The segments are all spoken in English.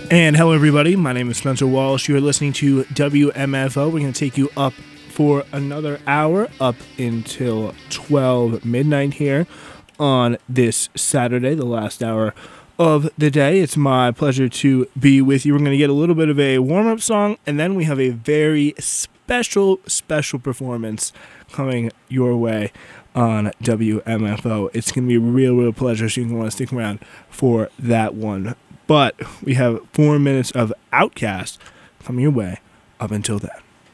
And hello, everybody. My name is Spencer Walsh. You're listening to WMFO. We're going to take you up for another hour, up until 12 midnight here on this Saturday, the last hour of the day. It's my pleasure to be with you. We're going to get a little bit of a warm-up song, and then we have a very special performance coming your way on WMFO. It's going to be a real pleasure, so you're going to want to stick around for that one. But we have 4 minutes of Outkast coming your way up until then.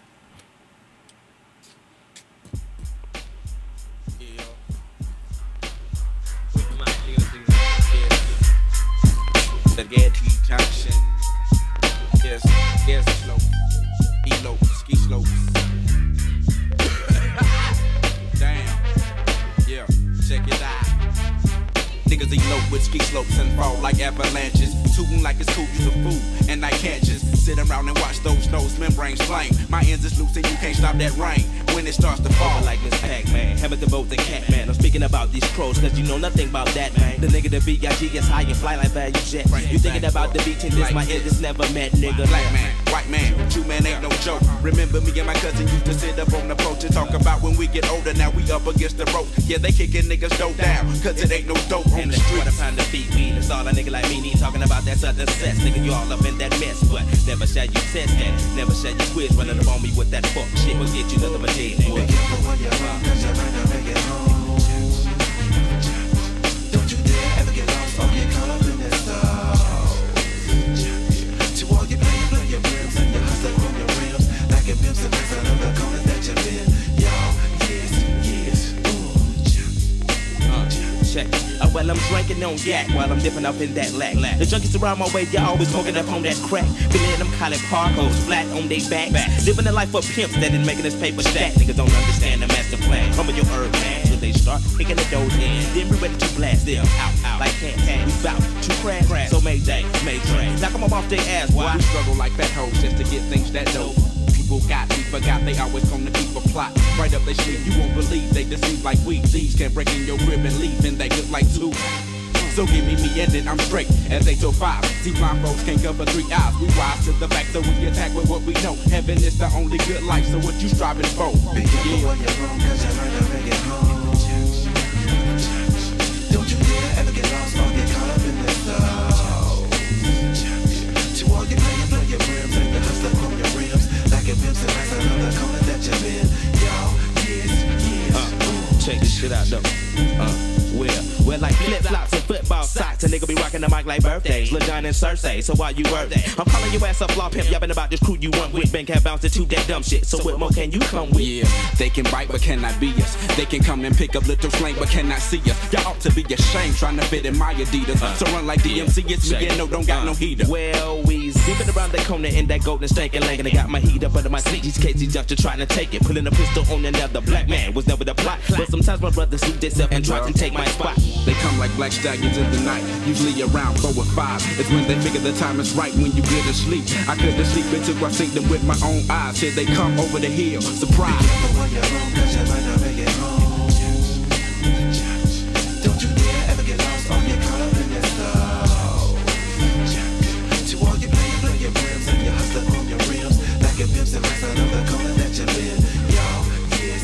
Junction. There's a slope. Elope, ski slopes. Damn. Yeah, check it out. Niggas elope with ski slopes and fall like avalanches. Tootin' like it's cool, use a fool, and I can't just sit around and watch those nose membranes flame. My ends is loose and you can't stop that rain when it starts to fall. Like Miss Pac-Man, hammer the boat, the cat man. I'm speaking about these crows, cause you know nothing about that, man. The nigga, the BIG is high and fly like value jet. You thinking about the beach and this, my head is never met, nigga. Black man, white man, you man ain't no joke. Remember me and my cousin used to sit up on the porch and talk about when we get older, now we up against the rope. Yeah, they kicking niggas dope down, cause it ain't no dope on the street. Pound of feet weed, that's all a nigga like me need. Talking about that southern sex, nigga, you all up in that mess. But never shall you test that, never shall you quiz. Running up on me with that fuck shit will get you nothing but dead. Be careful when you're wrong, cause you might not make it home. Don't you dare ever get lost or get caught up in this stuff. To all you play your rims and you hustle on your rims. Like a pimps and that's another corner that you've been. Y'all, yes, check. Well, I'm drinking on yak while I'm dipping up in that lack. The junkies around my way, y'all always smoking up on that crack. Feeling them college parkos flat on they back. Living the life of pimps that ain't making this paper stack. Niggas don't understand the master plan. Come with your herb, man. Till they start kicking the doors in. Then we ready to blast them out. Like can't. We bout to crash. So Mayday, knock them off their ass. Why? We struggle like fat hoes just to get things that dope. People we forgot they always come to keep a plot. Right up their sleeve, you won't believe they deceive like weed. Thieves can break in your rib and leave, and they look like two. So give me and then I'm straight as 8 to 5. See, blind folks can't cover 3 eyes. We rise to the back, so we attack with what we know. Heaven is the only good life, so what you striving for? be careful when you're wrong, cause you might not make it home. Don't you dare ever get lost or get caught up in this stuff. To all you play your rims and you hustle on your rims. Like a pimps and that's another corner that you've been. Y'all, yes. Check this shit out though. Well, like flip-flops and football socks. A nigga be rocking the mic like birthdays. Lil Jon and Cersei, so why you birthday? I'm calling your ass up, flaw pimp. Yapping about this crew you want with. Bank have bounced to that dumb shit. So what more can you come with? Yeah, they can bite but cannot be us. They can come and pick up little slang but cannot see us. Y'all ought to be ashamed trying to fit in my Adidas. So run like DMC, it's me and no, don't got no heater. Well, we zipping around the corner in that golden stankin' lane. And I got my heat up under my seat. These Casey Junction trying to take it. Pulling a pistol on another black man was never the plot. But sometimes my brothers suit themselves and try to take my spot. They come like black stallions in the night, usually around 4 or 5. It's when they figure the time is right when you get asleep. I couldn't sleep until I seen them with my own eyes. Here they come over the hill, surprise. Be careful when you're wrong, cause you might not make it home. Don't you dare ever get lost or get caught up in this stuff. To all you play your rims and you hustle on your rims. Like a pimps and that's another corner that you've been. Y'all, yes.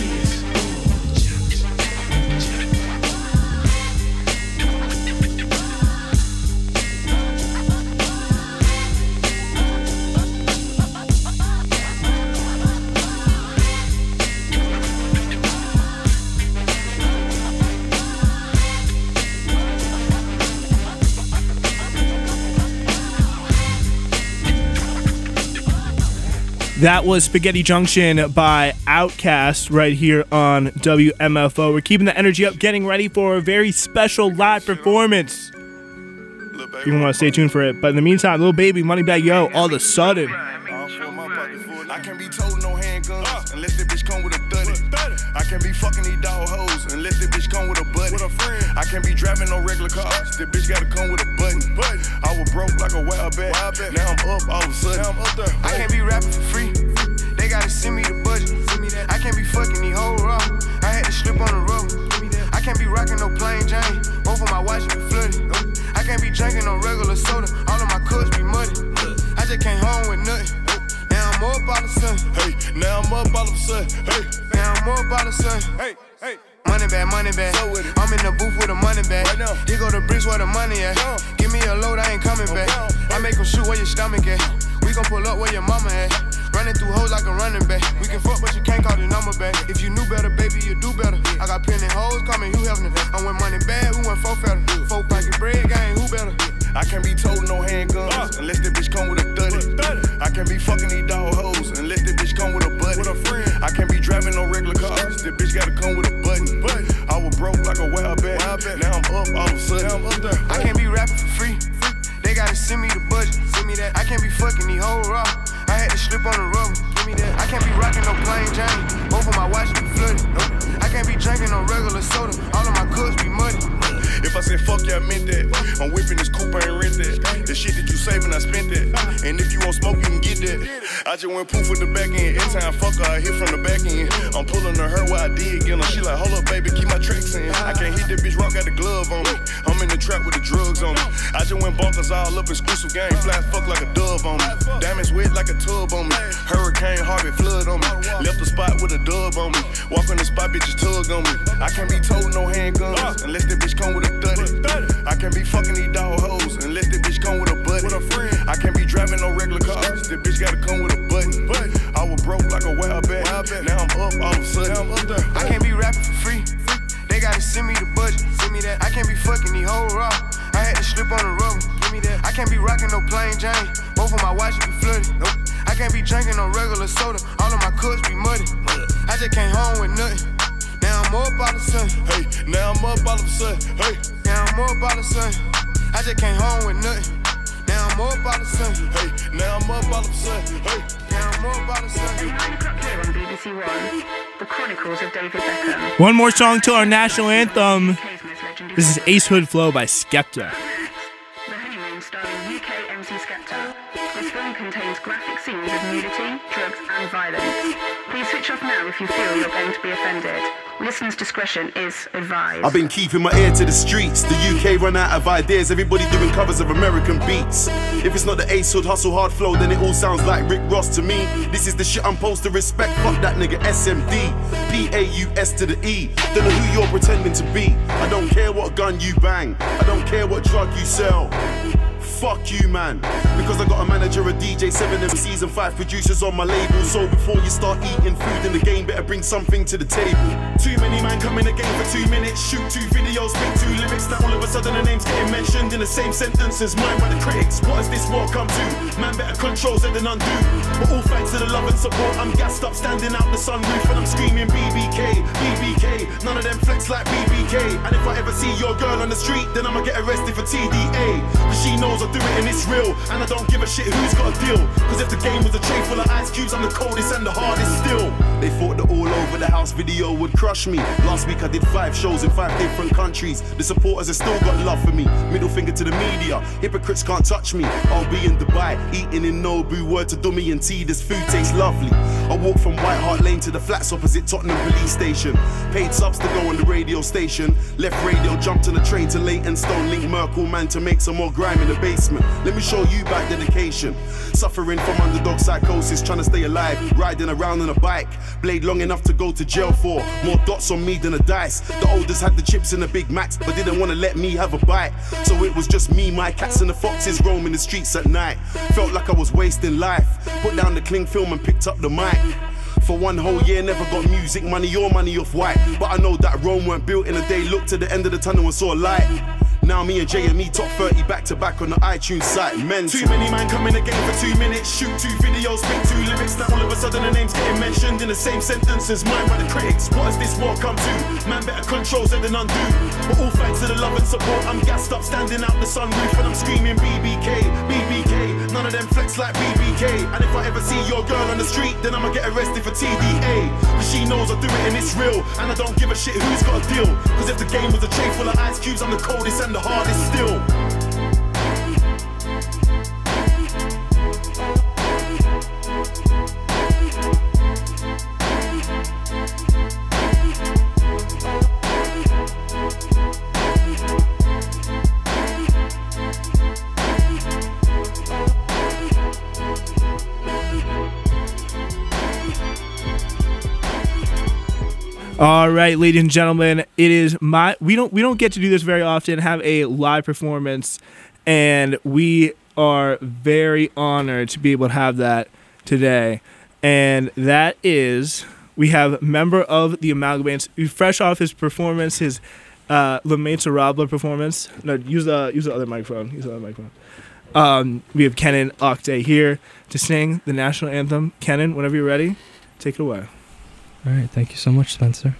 That was Spaghetti Junction by Outkast right here on WMFO. We're keeping the energy up, getting ready for a very special live performance. You want to stay tuned for it. But in the meantime, Lil Baby, Moneybagg Yo, all of a sudden. I can't be told no handguns unless the bitch come with a 30. I can't be fucking these dog hoes unless the bitch come with a buddy. I can't be driving no regular cars. The bitch gotta come with a button. I was broke like a wild bat. Now I'm up all of a sudden. I can't be rapping for free. They gotta send me the budget. I can't be fucking these hoes raw. I had to slip on the road. I can't be rocking no plain Jane. Both of my watches be flooded. I can't be drinking no regular soda. All of my cups be muddy. sudden. Hey, now I'm up all of a sudden. Hey, Now I'm up all of a sudden. hey, hey. Money bag, money bag. So with it. I'm in the booth with a money bag. Right now. Here go the bricks where the money at. Give me a load, I ain't coming back. I make them shoot where your stomach at. We gon' pull up where your mama at. Running through hoes like a running back. We can fuck, but you can't call the number back. If you knew better, baby, you do better. I got plenty hoes, call me Hugh Hefner. I went money bad, who went 4 fatter? 4 pocket bread, gang, who better? I can't be told no handguns unless that bitch come with a 30. I can't be fucking these dog hoes unless that bitch come with a buddy. I can't be driving no regular cars. That bitch gotta come with a button. I was broke like a wild bat. Now I'm up all of a sudden. Now I'm up there. I can't be rapping for free. They gotta send me the budget. Send me that. I can't be fucking these hoes raw. I had to slip on the rubber. Give me that. I can't be rocking no plain Jane. Both of my watches be flooded. I can't be drinking no regular soda. All of my cups be muddy. If I said fuck yeah, I meant that. I'm whipping this coupe, I ain't rent that. The shit that you saving, I spent that. And if you want smoke, you can get that. I just went poof with the back end. Every time fuck her, I hit from the back end. I'm pulling her where I did get her. She like, hold up, baby, keep my tracks in. I can't hit that bitch, rock got the glove on me. I'm in the trap with the drugs on me. I just went bonkers all up, exclusive game. Fly fuck like a dove on me. Diamonds wet like a tub on me. Hurricane Harvey flood on me. Left the spot with a dub on me. Walk on the spot, bitches tug on me. I can't be told no handguns unless that bitch come with a 30. I can't be fucking these dog hoes unless that bitch come with a buddy. I can't be driving no regular cars. That bitch gotta come with a button. I was broke like a wild bat. Now I'm up all of a sudden. Now I'm up there. I can't be rapping for free. They gotta send me the budget. Send me that. I can't be fucking these hoes raw. I had to slip on the rubber. Give me that. I can't be rocking no plain Jane. Both of my watches be flooded. I can't be drinking no regular soda. All of my cups be muddy. I just came home with nothing. Now I'm up all of a sudden. Hey, now I'm up all of a sudden. Hey, Now I'm up all of a sudden. I just came home with nothing. Now I'm up all of a sudden. hey, now I'm up all of a sudden. Hey. Now I'm up all of a sudden. 9 o'clock here on BBC One. The Chronicles of David Beckham. One more song till our national anthem. UK's most legendary This is Ace Hood Flow by Skepta. The Honeymoon starring UK MC Skepta. This film contains graphic scenes of nudity, drugs and violence. Please switch off now if you feel you're going to be offended. Listeners' discretion is advised. I've been keeping my ear to the streets. The UK run out of ideas. Everybody doing covers of American beats. If it's not the Ace Hood hustle hard flow, then it all sounds like Rick Ross to me. This is the shit I'm supposed to respect. Fuck that nigga SMD. P-A-U-S to the E. Don't know who you're pretending to be. I don't care what gun you bang. I don't care what drug you sell. Fuck you, man. Because I got a manager, a DJ, 7 MCs and 5 producers on my label. So before you start eating food in the game, better bring something to the table. Too many man come in the game for 2 minutes, shoot 2 videos, spit 2 lyrics. Now all of a sudden the name's getting mentioned in the same sentence as mine by the critics. What has this war come to? Man better control Z than undo. But all thanks to the love and support, I'm gassed up, standing out the sunroof, and I'm screaming BBK, BBK. None of them flex like BBK. And if I ever see your girl on the street, then I'ma get arrested for TDA. Cause she knows I do it and it's real, and I don't give a shit who's got a deal. Cause if the game was a tray full of ice cubes, I'm the coldest and the hardest still. They thought the all over the house video would crush me. Last week I did 5 shows in 5 different countries. The supporters have still got love for me. Middle finger to the media, hypocrites can't touch me. I'll be in Dubai, eating in Nobu. Word to Dummy and tea, this food tastes lovely. I walk from White Hart Lane to the flats opposite Tottenham Police Station. Paid subs to go on the radio station. Left radio, jumped on a train to Leytonstone. Link Merkel man to make some more grime in the basement. Let me show you back dedication. Suffering from underdog psychosis, trying to stay alive. Riding around on a bike, blade long enough to go to jail for. More dots on me than a dice. The oldest had the chips and the Big Macs, but didn't want to let me have a bite. So it was just me, my cats and the foxes roaming the streets at night. Felt like I was wasting life. Put down the cling film and picked up the mic. For 1 whole year, never got music money or money off white. But I know that Rome weren't built in a day. Looked to the end of the tunnel and saw light. Now me and JME top 30 back to back on the iTunes site. Mental. Too many man come in the game for 2 minutes, shoot 2 videos, spit 2 lyrics. Now all of a sudden the name's getting mentioned in the same sentence as mine by the critics. What has this war come to? Man better control Z than undo. But all thanks to the love and support, I'm gassed up, standing out the sunroof, and I'm screaming BBK, BBK. None of them flex like BBK. And if I ever see your girl on the street, then I'ma get arrested for TDA. Cause she knows I do it and it's real, and I don't give a shit who's got a deal. Cause if the game was a tray full of ice cubes, I'm the coldest and the hardest still. All right, ladies and gentlemen, it is we don't get to do this very often, have a live performance, and we are very honored to be able to have that today. And that is, we have member of the Amalgamates, fresh off his performance, his La Miserable performance. No, use the other microphone. Use the other microphone. We have Kenan Octay here to sing the national anthem. Kenan, whenever you're ready, take it away. All right, thank you so much, Spencer.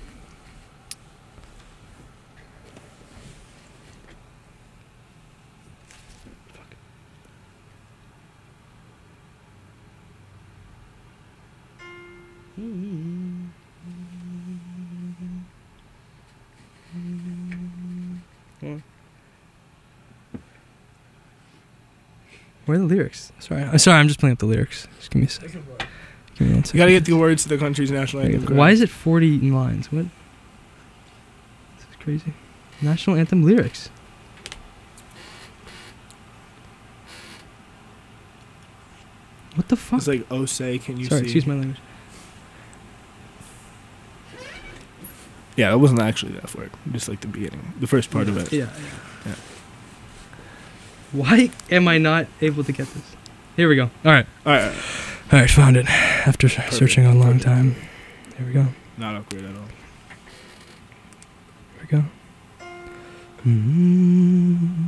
Where are the lyrics? Sorry, I'm just playing up the lyrics. Just give me a second. Give me 1 second. You gotta get the words to the country's national anthem. Why is it 40 lines? What? This is crazy. National anthem lyrics. What the fuck? It's like, oh, say, can you see? Sorry, excuse my language. Yeah, that wasn't actually that word. Just like the beginning, the first part of it. Yeah. Why am I not able to get this? Here we go. All right, found it. After searching a long time. Here we go. Not awkward at all. Here we go. Mm-hmm.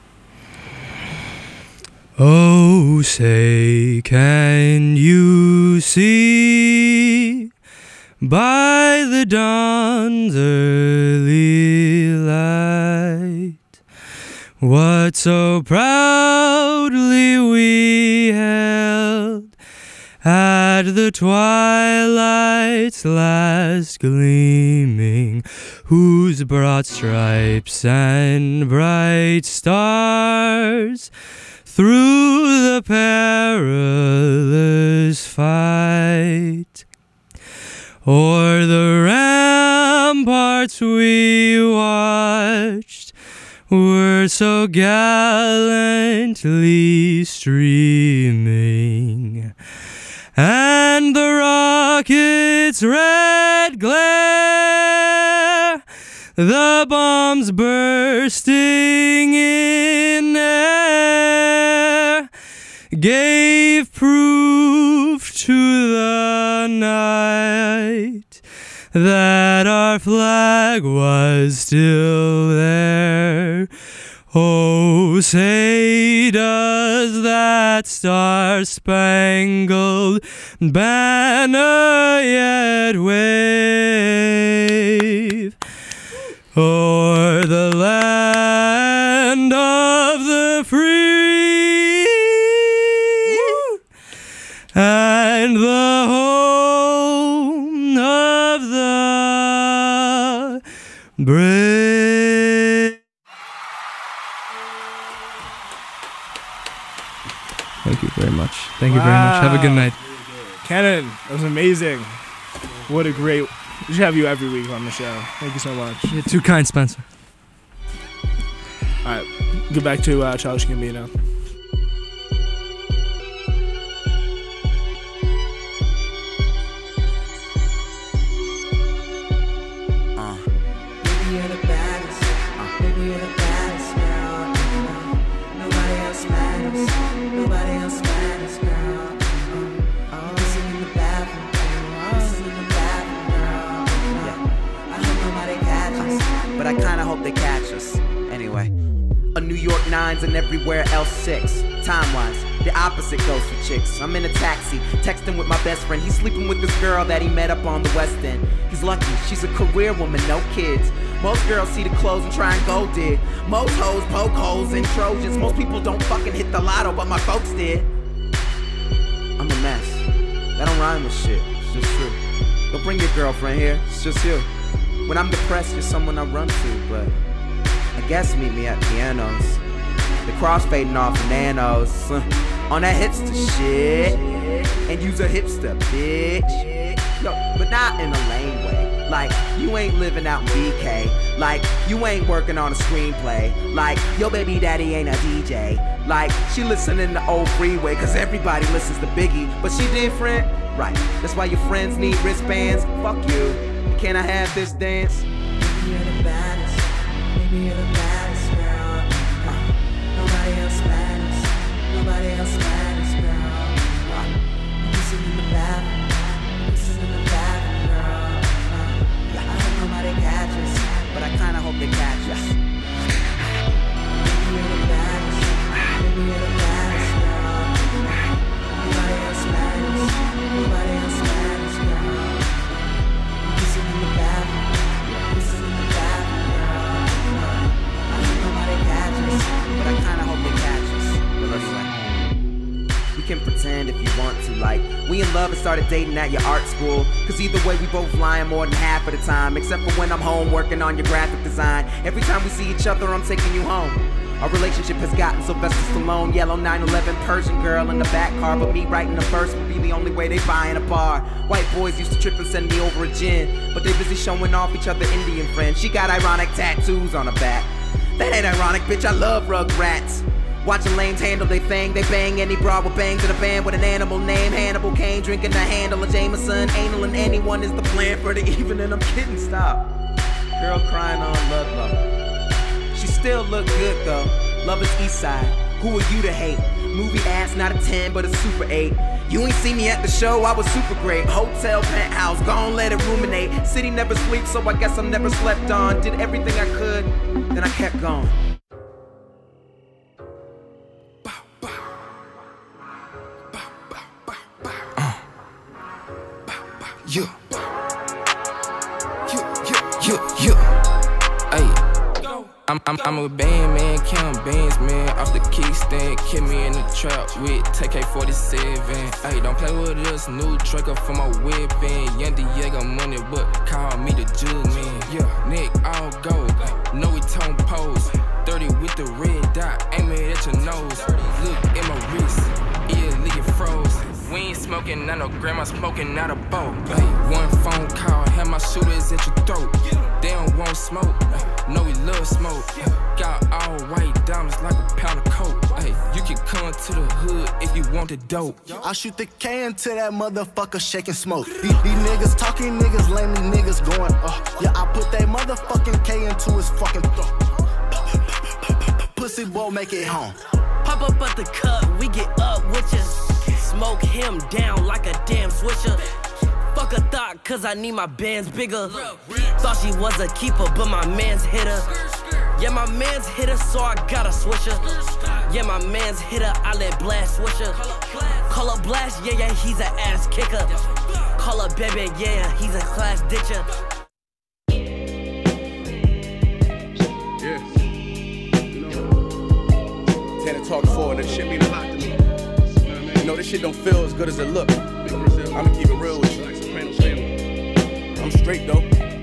Oh, say, can you see by the dawn's early light what so proudly we held at the twilight's last gleaming, whose broad stripes and bright stars through the perilous fight o'er the ramparts we watched were so gallantly streaming, and the rocket's red glare, the bombs bursting in air, gave proof to the night that our flag was still there. Oh, say does that star-spangled banner yet wave o'er the land of the free and the home of the brave? Thank you very much. Thank you very much. Have a good night. Kenan, that was amazing. What a great... We should have you every week on the show. Thank you so much. You're too kind, Spencer. All right, get back to Childish Gambino. But I kinda hope they catch us. Anyway. A New York 9s and everywhere else 6. Time-wise, the opposite goes for chicks. I'm in a taxi, texting with my best friend. He's sleeping with this girl that he met up on the West End. He's lucky, she's a career woman, no kids. Most girls see the clothes and try and go dig. Most hoes poke holes in Trojans. Most people don't fucking hit the lotto, but my folks did. I'm a mess. That don't rhyme with shit, it's just true. Don't bring your girlfriend here, it's just you. When I'm depressed, you're someone I run to, but I guess meet me at pianos. The cross fading off the nanos. On that hipster shit. And use a hipster, bitch. Yo, but not in a lame way. Like, you ain't living out in BK. Like, you ain't working on a screenplay. Like, your baby daddy ain't a DJ. Like, she listening to Old Freeway, cause everybody listens to Biggie, but she different. Right, that's why your friends need wristbands. Fuck you. can I have this dance? Maybe you're the baddest, maybe you're the baddest girl. Nobody else matters, nobody else matters, girl. Listen in the bathroom, listen in the bathroom, girl. I hope nobody catches, but I kinda hope they catch us. Maybe you're the baddest, maybe you're the baddest, girl. Nobody else matters, nobody else matters, girl. Listen in the bathroom, listen in the bathroom, girl. I hope nobody catches, but I kinda hope they catch us. But let's like, we can pretend if you want to, like we in love and started dating at your art school. Cause either way we both lying more than half of the time, except for when I'm home working on your graphic design. Every time we see each other I'm taking you home. Our relationship has gotten Sylvester Stallone, yellow 911 Persian girl in the back car, but me writing the verse would be the only way they buy in a bar. White boys used to trip and send me over a gin, but they busy showing off each other Indian friends. She got ironic tattoos on her back. That ain't ironic, bitch, I love Rugrats. Watching lames handle they thing, they bang any broad with bangs in a band with an animal name. Hannibal Kane drinking the handle of Jameson. Anal and anyone is the plan for the evening. I'm kidding, stop. Girl crying on Ludlow. She still look good though. Love is Eastside. Who are you to hate? Movie ass, not a 10, but a super 8. You ain't see me at the show, I was super great. Hotel penthouse, gon' let it ruminate. City never sleeps, so I guess I'm never slept on. Did everything I could, then I kept going. I'm a band man, count bands man. Off the kickstand, kill me in the trap with TK-47. Ayy, don't play with us, new trigger for my weapon. Young Diego money, but call me the jug man. Yeah, Nick all gold, no we tone pose. 30 with the red dot, aiming at your nose. Look at my wrist, yeah, look it froze. We ain't smoking, not no grandma smoking, not a boat. One phone call, have my shooters at your throat. They don't want smoke, no we love smoke. Got all white diamonds like a pound of coke. You can come to the hood if you want the dope. I shoot the K into that motherfucker shaking smoke. These niggas talking, niggas lame, these niggas going, yeah, I put that motherfucking K into his fucking throat. Pussy boy, make it home. Pop up at the cup, we get up with ya. Smoke him down like a damn swisher. Fuck a thought, cause I need my bands bigger. Thought she was a keeper, but my man's hit her. Yeah, my man's hit her, so I gotta switch her. Yeah, my man's hit her, I let Blast switch her. Call her Blast, yeah, yeah, he's an ass kicker. Call her Baby, yeah, he's a class ditcher. Yeah. You know, Tanner talk forward, that shit mean a lot to me. You know, this shit don't feel as good as it look. I'ma keep it real with you. I'm straight though.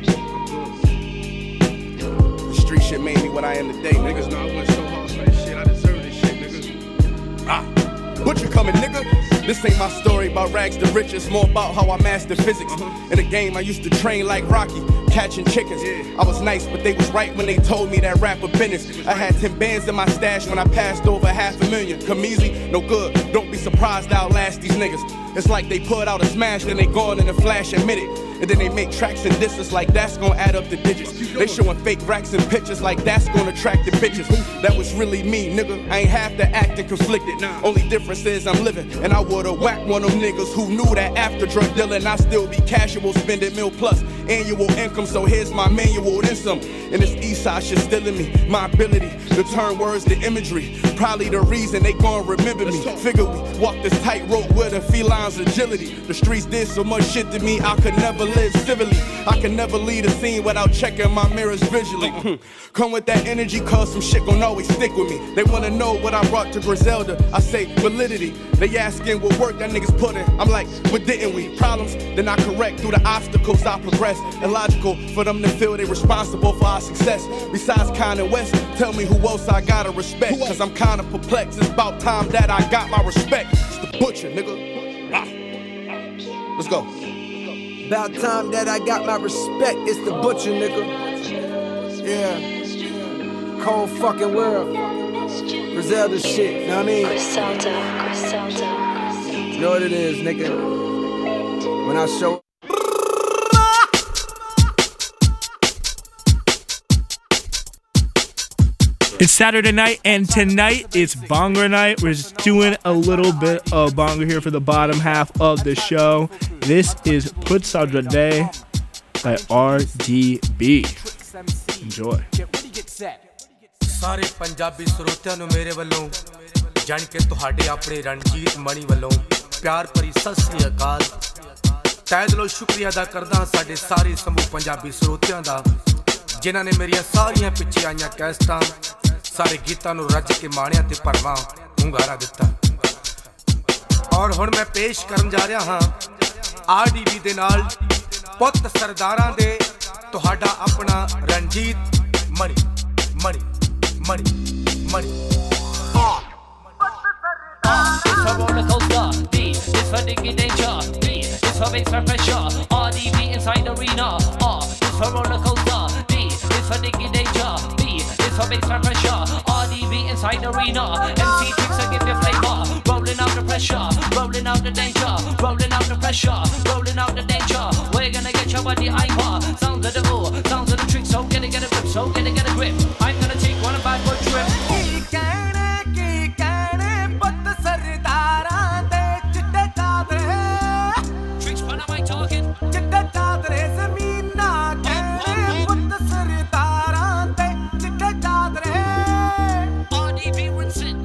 The street shit made me what I am today, niggas. Know I went so hard for this shit. I deserve this shit, niggas. Butcher coming, nigga. This ain't my story about rags to riches. More about how I mastered physics. In the game, I used to train like Rocky, catching chickens. I was nice, but they was right when they told me that rapper business. I had 10 bands in my stash when I passed over $500,000. Come easy, no good. Don't be surprised I'll last these niggas. It's like they put out a smash, then they gone in a flash, admit it. And then they make tracks and disses like that's gonna add up the digits. They showing fake racks and pictures like that's gonna attract the bitches. That was really me, nigga. I ain't have to act and conflicted. Only difference is I'm living, and I would've whacked one of them niggas who knew that after drug dealing I still be casual, spending $1 million plus annual income. So here's my manual, then some. And this east side shit still in me. My ability to turn words to imagery, probably the reason they gon' remember me. Figure we walk this tightrope with a feline's agility. The streets did so much shit to me, I could never live civilly. I can never lead a scene without checking my mirrors visually. Come with that energy, cause some shit gon' always stick with me. They wanna know what I brought to Griselda. I say validity. They asking what work that niggas put in. I'm like, what didn't we? Problems, then I correct through the obstacles I progress. Illogical for them to feel they responsible for our success. Besides Kanye West, tell me who else I gotta respect. Cause I'm kinda perplexed. It's about time that I got my respect. It's the Butcher, nigga. Let's go. About time that I got my respect. It's the Butcher, nigga. Yeah. Cold fucking world. Griselda shit, know what I mean? Griselda. You know what it is, nigga. When I show It's Saturday night, and tonight it's Bongo night. We're just doing a little bit of Bongo here for the bottom half of the show. This is Put Sadra Day by RDB. Enjoy. ਸਾਰੇ ਪੰਜਾਬੀ ਸਰੋਤਿਆਂ ਨੂੰ ਮੇਰੇ ਵੱਲੋਂ ਜਾਣ ਕੇ ਤੁਹਾਡੇ ਆਪਣੇ ਰਣਜੀਤ ਮਣੀ ਵੱਲੋਂ ਪਿਆਰ ਭਰੀ ਸਤਿ ਸ੍ਰੀ ਅਕਾਲ। ਤਹਿ ਦਿਲੋਂ ਸ਼ੁਕਰੀਆ ਅਦਾ ਕਰਦਾ ਸਾਡੇ ਸਾਰੇ ਸਮੂਹ ਪੰਜਾਬੀ ਸਰੋਤਿਆਂ ਦਾ ਜਿਨ੍ਹਾਂ ਨੇ ਮੇਰੀਆਂ ਸਾਰੀਆਂ ਪਿੱਛੇ ਆਈਆਂ ਕੈਸਟਾਂ ਸਾਰੇ ਗੀਤਾਂ ਨੂੰ ਰੱਜ ਕੇ ਮਾਣਿਆ ਤੇ ਭਰਵਾਂ ਹੁੰਗਾਰਾ ਦਿੱਤਾ। ਔਰ ਹੁਣ ਮੈਂ ਪੇਸ਼ ਕਰਨ ਜਾ ਰਿਹਾ ਹਾਂ ਆਰਡੀਬੀ ਦੇ ਨਾਲ ਪੁੱਤ ਸਰਦਾਰਾਂ ਦੇ ਤੁਹਾਡਾ ਆਪਣਾ Ranjit Mani Mani money, money. It's a roller coaster, D. It's for digging danger, B. It's for baseline pressure, RDB inside arena, R. It's for roller coaster, D. It's for digging danger, B. It's for baseline pressure, RDB inside arena. MC tricks to give you flavor, rolling out the pressure, rolling out the danger, rolling out the pressure, rolling out the danger. We're gonna get your body hyper. Sounds of the O, sounds of the tricks. So get a grip, so get a grip. I'm gonna take one bad boy trip. Tricks, what am I talking? RDB Winston.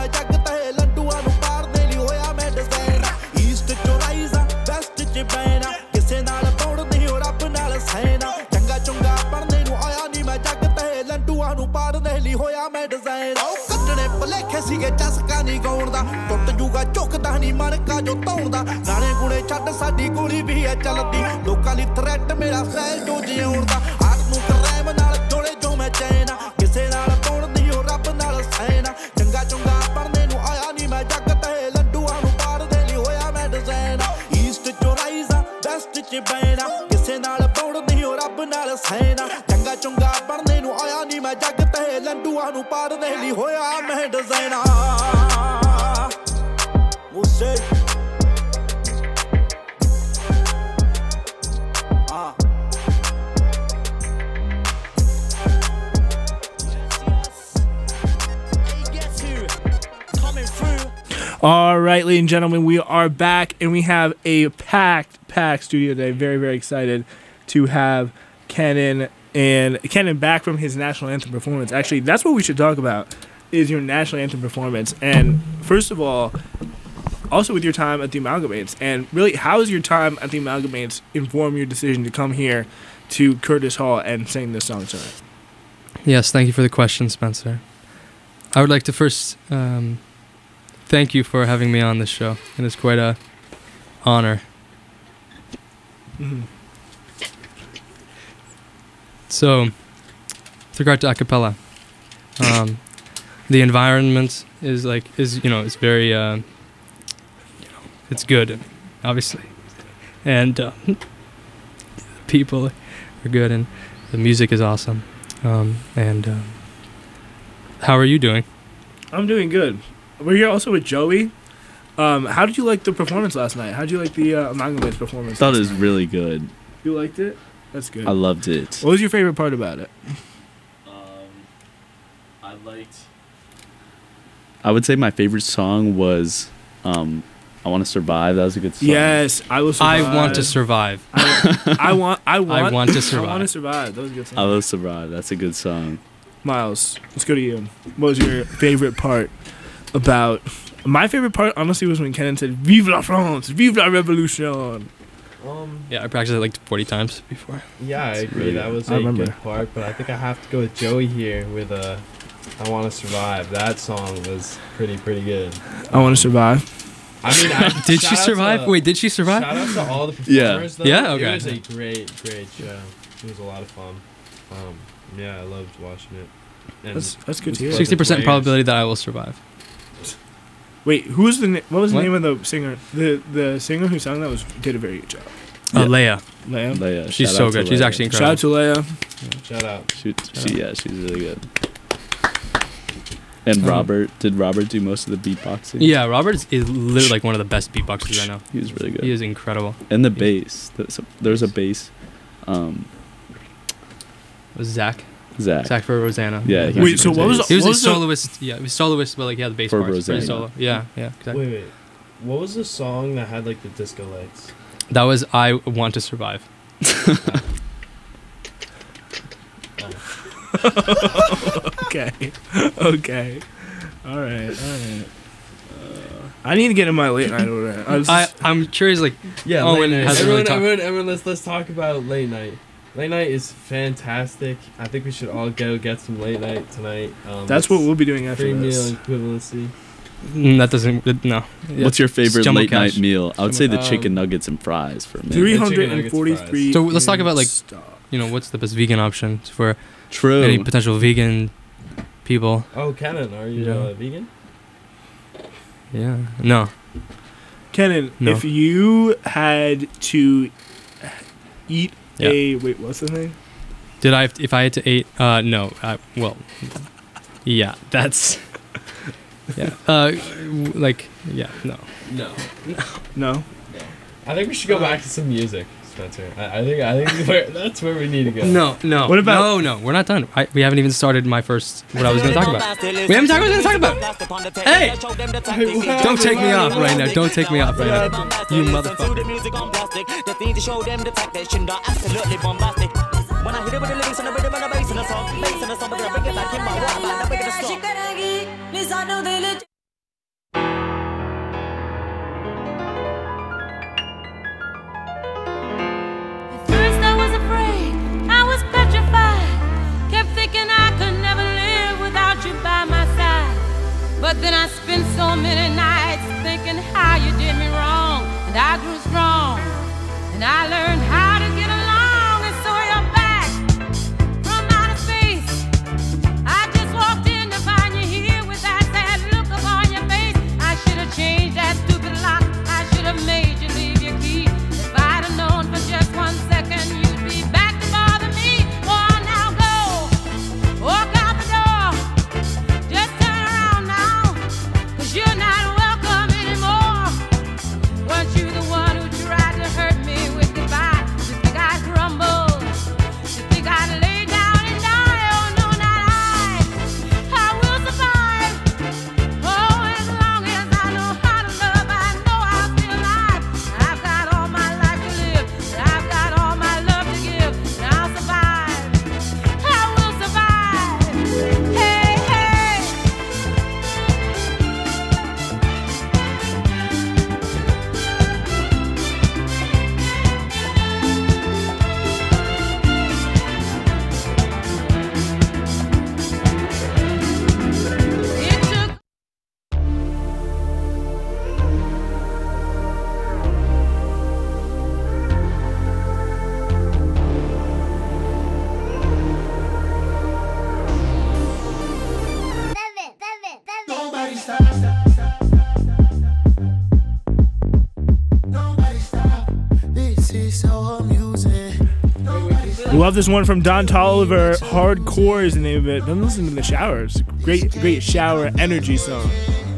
Bana design ਉਹ ਕੱਟਣੇ ਭਲੇਖੇ ਸੀਗੇ ਚਸਕਾ ਨਹੀਂ ਗਾਉਣ ਦਾ ਟੁੱਟ ਜੂਗਾ ਝੁਕਦਾ ਨਹੀਂ ਮਨ ਕਾ ਜੋ ਧੌਣ ਦਾ ਗਾਣੇ ਗੁਣੇ ਛੱਡ ਸਾਡੀ ਗੋਲੀ ਵੀ ਹੈ ਚੱਲਦੀ ਲੋਕਾਂ ਲਈ ਥ੍ਰੈਟ ਮੇਰਾ ਸਟਾਈਲ ਜੋ ਜਿਉਣ ਦਾ ਆਟ ਨੂੰ ਕਰੈਮ ਨਾਲ ਜੋੜੇ ਜੋ ਮੈਂ ਚੈਨਾ ਕਿਸੇ ਨਾਲ ਤੋੜਦੀ ਹੋ ਰੱਬ ਨਾਲ ਸੈਨਾ ਚੰਗਾ ਚੰਗਾ ਪੜਨੇ ਨੂੰ ਆਇਆ ਨਹੀਂ ਮੈਂ ਜੱਗ ਤੇ ਲੰਡੂਆਂ ਨੂੰ ਪਾੜਦੇ ਲਈ ਹੋਇਆ ਮੈਂ ਡਿਜ਼ਾਈਨ ਈਸਟ ਚੋਂ ਰਾਈਜ਼ਾ ਵੈਸਟ ਚ ਬੈਣਾ ਕਿਸੇ ਨਾਲ ਤੋੜਦੀ ਹੋ ਰੱਬ ਨਾਲ ਸੈਨਾ ਚੰਗਾ ਚੰਗਾ ਪੜਨੇ ਨੂੰ ਆਇਆ ਨਹੀਂ ਮੈਂ ਜੱਗ ਤੇ ਲੰਡੂਆਂ ਨੂੰ ਪਾੜਦੇ ਲਈ ਹੋਇਆ ਮੈਂ ਡਿਜ਼ਾਈਨ ਮੁਸੇ All right, ladies and gentlemen, we are back, and we have a packed studio today. Very, very excited to have Kenan back from his national anthem performance. Actually, that's what we should talk about, is your national anthem performance. And first of all, also with your time at the Amalgamates, and really, how has your time at the Amalgamates informed your decision to come here to Curtis Hall and sing this song tonight? Yes, thank you for the question, Spencer. I would like to first thank you for having me on this show. It is quite a honor. Mm-hmm. So, with regard to a cappella, the environment is very, it's good, obviously, and people are good, and the music is awesome. How are you doing? I'm doing good. We're here also with Joey. How did you like the performance last night? How did you like the Amalgamates performance? I thought it was really good. You liked it? That's good. I loved it. What was your favorite part about it? I would say my favorite song was I Want to Survive. That was a good song. Yes, I Will Survive. I Want to Survive. I want I Want to Survive. I Want to Survive. That was a good song. I Will Survive. That's a good song. Miles, let's go to you. What was your favorite part about... My favorite part, honestly, was when Kenan said, Vive la France! Vive la Revolution! Yeah, I practiced it like 40 times before. Yeah, I agree. That was a good part, but I think I have to go with Joey here with I Want to Survive. That song was pretty good. I Want to Survive. I mean, did she survive? Wait, did she survive? Shout out to all the performers, though. Yeah, okay. It was a great show. It was a lot of fun. Yeah, I loved watching it. And that's good to hear. 60% probability that I will survive. Wait, what was the name of the singer? The singer who sang that did a very good job. Leia. Leia. She's so good. She's actually incredible. Shout out to Leia. Yeah. Shout out. She's really good. And Robert, did Robert do most of the beatboxing? Yeah, Robert is literally like one of the best beatboxers I know. He was really good. He is incredible. And the bass. There's a bass. It was Zach for Rosanna. Yeah. Wait, so what was he was a soloist? Yeah, he was soloist, but like he had the bass for parts. Rosanna. Solo. Yeah, exactly. Wait. What was the song that had like the disco legs? That was I Want to Survive. Okay. All right. I need to get in my late night order. I'm curious, like, yeah, Owen late night. has Everyone, let's talk about late night. Late night is fantastic. I think we should all go get some late night tonight. That's what we'll be doing after free this. Meal equivalency. That doesn't. No. What's your favorite late night meal? I would say the Jumbo chicken nuggets and fries for me. 343. So let's talk about like, what's the best vegan option for True. any potential vegan people. Oh, Kenan, are you vegan? Yeah. No. Kenan, if you had to eat what's the name? If I had to eat, no. Yeah, that's... Yeah. No? I think we should go back to some music, Spencer. I think that's where we need to go. No. What about... No, we're not done. We haven't even started what I was going to talk about. We haven't talked what I was going to talk about. Hey! Don't take me off right now. Don't take me off right now. You motherfucker. When I hit it with the lyrics and the rhythm and the bass in the song, but I bring it back in my walk, but I bring it strong. At first I was afraid, I was petrified, kept thinking I could never live without you by my But then I spent so many nights thinking how you did me wrong, and I grew strong, and I learned how to get along, and so you're back from outer space. I just walked in to find you here with that sad look upon your face. I should have changed that stupid lock. I should have made you leave your key. If I'd have known for just 1 second you'd be back to bother me. Oh, now go, walk out the door. Just turn around now, 'cause you're not welcome anymore. Weren't you the one who tried to hurt me with goodbye? You think I'd crumble? You think I'd lay down and die? Oh no, not I will survive. Oh, as long as I know how to love, I know I'll be alive. I've got all my life to live, and I've got all my love to give, and I'll survive. I will survive. Hey, hey. It took Nobody stop. Nobody stop. This is so amusing. We love this one from Don Toliver. Hardcore is the name of it. Been listening in the shower. It's a great shower energy song.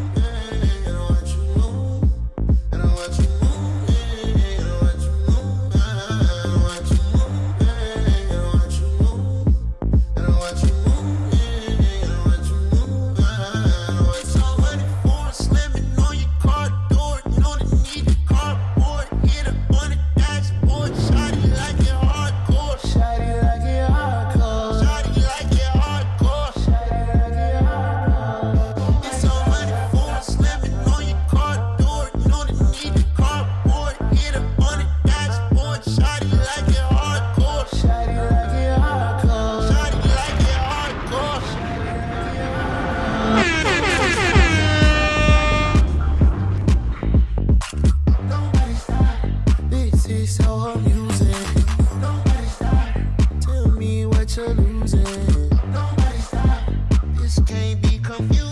This is so amusing. Nobody stop. Tell me what you're losing. Nobody stop. This can't be confusing.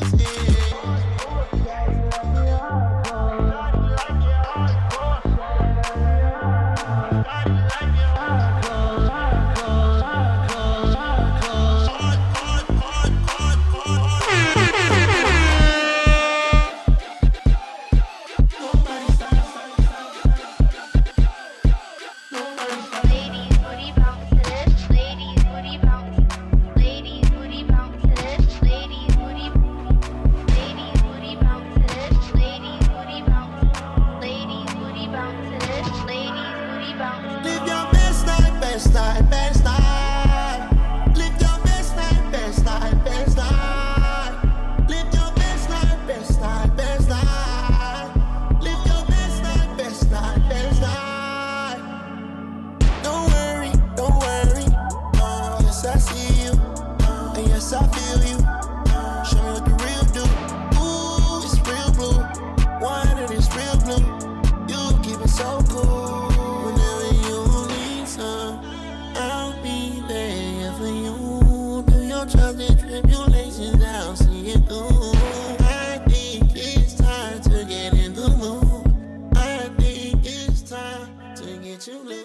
Live your best life, best life, best life. Live your best life, best life, best life. Live your best life, best life, best life. Live your best life, best life, best life. Don't worry, don't worry. Yes, I see you, and yes, I feel you. Show me what the real do. Ooh, it's real blue. Wine and it's real blue. You keep it so cool. Whenever you need some, I'll be there for you. Do your trials and tribulations, I'll see it through. I think it's time to get in the mood. I think it's time to get you loose.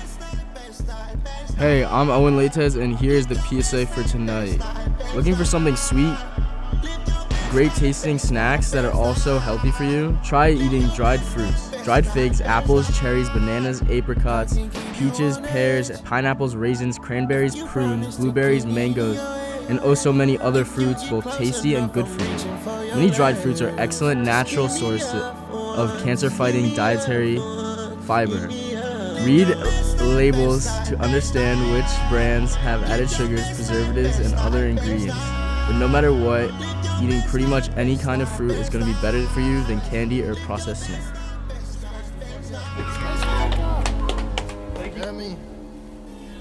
Hey, I'm Owen Laitez, and here's the PSA for tonight. Looking for something sweet? Great tasting snacks that are also healthy for you? Try eating dried fruits. Dried figs, apples, cherries, bananas, apricots, peaches, pears, pineapples, raisins, cranberries, prunes, blueberries, mangoes, and oh so many other fruits, both tasty and good for you. Many dried fruits are excellent natural source of cancer-fighting dietary fiber. Read labels to understand which brands have added sugars, preservatives, and other ingredients. But no matter what, eating pretty much any kind of fruit is going to be better for you than candy or processed snacks.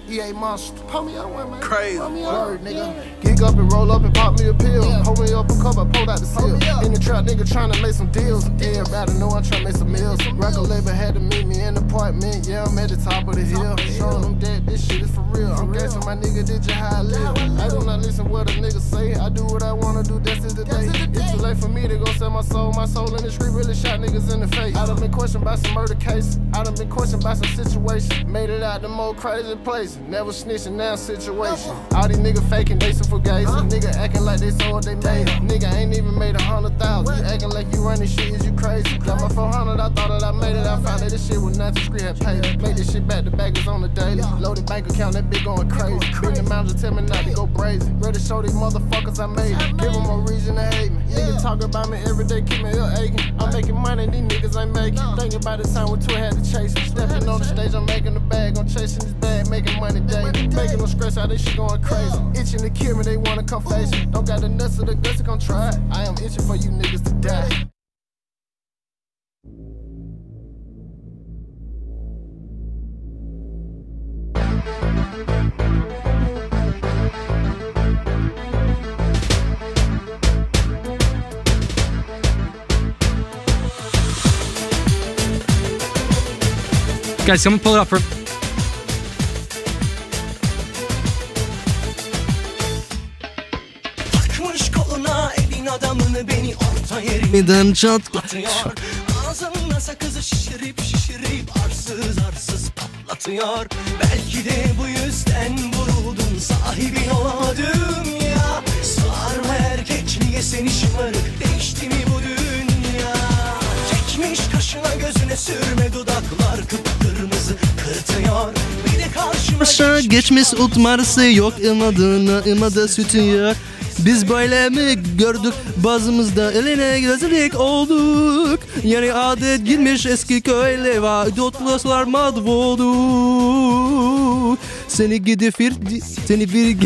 EA Monster. Pump me up, man. Crazy. Pump me up. Word, nigga. Geek up and roll up and pop me a pill. Hold me up a cup, I pulled out the seal. In the trap, nigga tryna make some deals. Everybody know I'm tryna make some meals. Record label had to meet me in the apartment. Yeah, I'm at the top of the hill. Showing them that this shit is for real. I'm guessing my nigga did you how I live. I do not listen what a nigga say. I do what I wanna do, that's it today. It's too late for me to go sell my soul. My soul in the street really shot niggas in the face. I done been questioned by some murder cases. I done been questioned by some situations. Made it out the more crazy places. Never snitching now situation. All these niggas faking, they some fugazi. Nigga acting like they sold they made it. Nigga ain't even made 100,000. You acting like you running shit, is you crazy? Got my 400, I thought that I made it. I found that this shit was nothing, street had paid it. Made this shit back to back, it's on the daily. Loaded bank account, that bitch going crazy. Bring the manager, tell me not to go brazen. Ready to show these motherfuckers I made it. Give them a reason to hate me. Niggas talk about me every day, keep me ill aching. I'm making money, these niggas ain't making. Thinking about the time when two had to chase it. Stepping on the stage, I'm making the bag. I'm chasing this bag, making money daily. Making them stress out, this shit going crazy. Itching to kill me, they wanna come face it. Don't got the nuts or the guts to come try it. I am itching for you niggas to die. Guys, someone pull it up for. Takmış koluna elin adamını beni orta yerimden çatlatıyor. Ağzımda sakızı şişirip arsız arsız patlatıyor. Belki de bu yüzden vuruldum, sahibin olamadım ya. Sığar mı erkekliğe seni şımarık, değişti mi bu dünya? Çekmiş kaşına gözüne sürme, dudaklar kıpkırmızı kırtıyor. Bir de karşıma geçmiş utmarısı yok, imadı sütüyor. Biz böyle mi gördük, bazımızda eline gözlük olduk. Yani adet girmiş eski köyle ve dotlaslar mahvoldu. Seni gidip seni bir